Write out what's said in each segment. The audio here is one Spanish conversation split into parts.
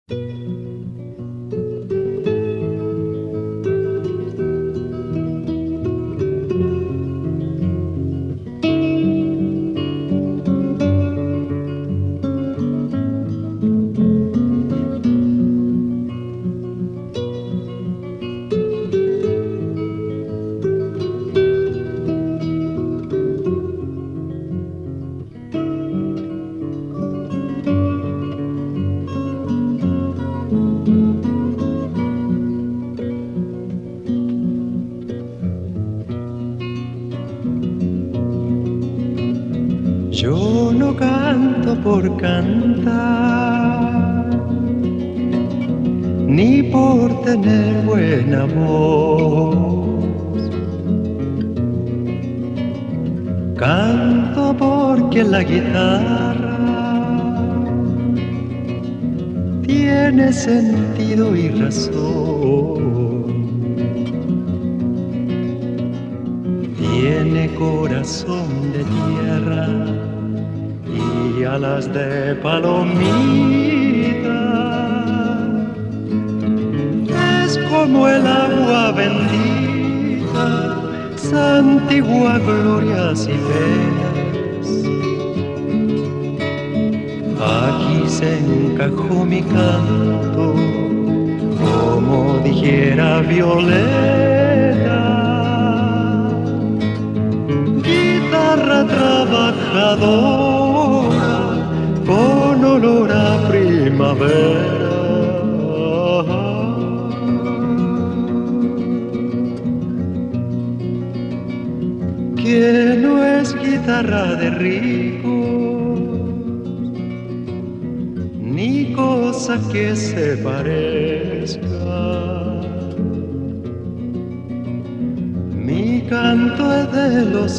Yo no canto por cantar, ni por tener buena voz. Canto porque la guitarra tiene sentido y razón. Tiene corazón de tierra y alas de palomita. Es como el agua bendita, santigua glorias y penas. Aquí se encajó mi canto, como dijera Violeta. Guitarra trabajadora con olor a primavera. Que no es guitarra de ricos, ni cosa que se parezca. Mi canto es de los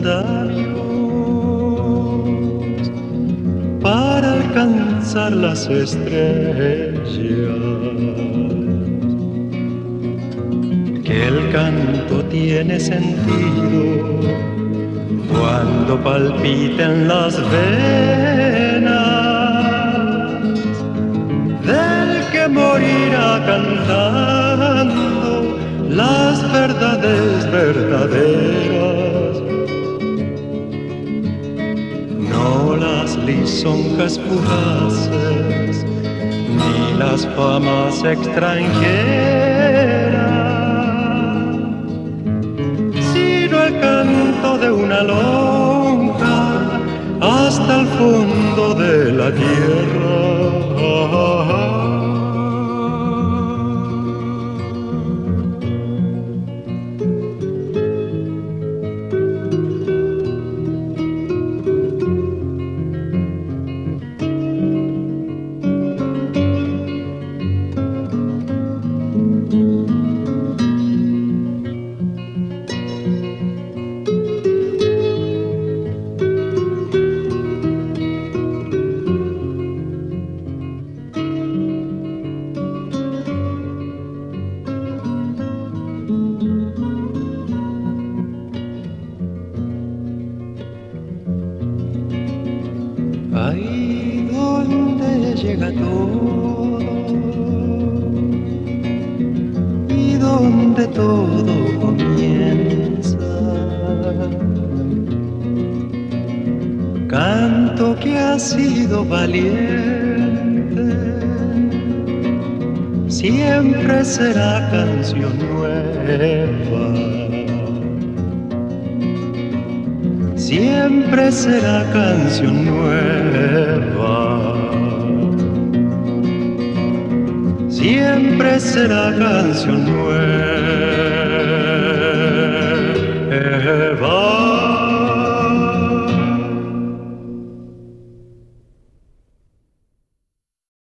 andamios para alcanzar las estrellas. Que el canto tiene sentido cuando palpiten las venas del que morirá cantando las verdades verdaderas, no las lisonjas fugaces ni las famas extranjeras, sino el canto de una lonja hasta el fondo de la tierra. Ahí donde llega todo y donde todo comienza, canto que ha sido valiente, siempre será canción nueva. Siempre será canción nueva. Siempre será canción nueva.